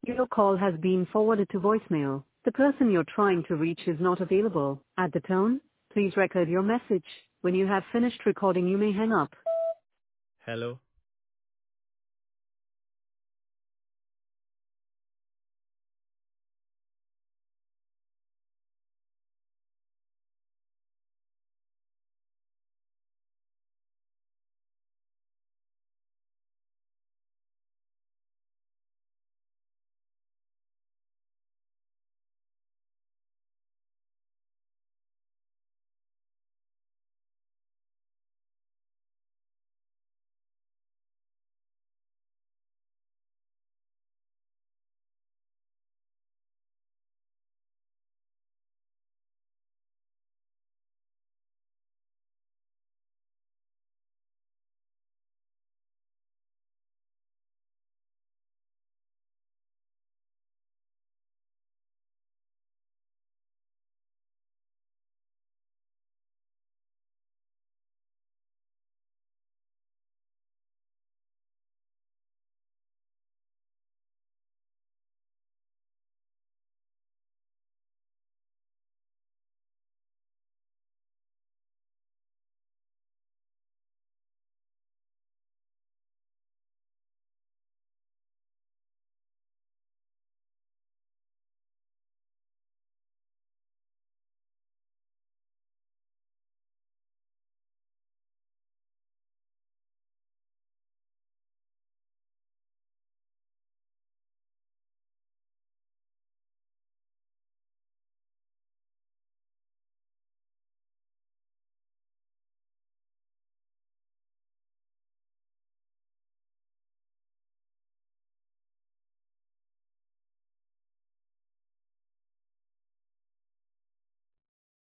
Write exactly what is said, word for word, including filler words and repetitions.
Your call has been forwarded to voicemail. The person you're trying to reach is not available. At the tone, please record your message. When you have finished recording, you may hang up. Hello.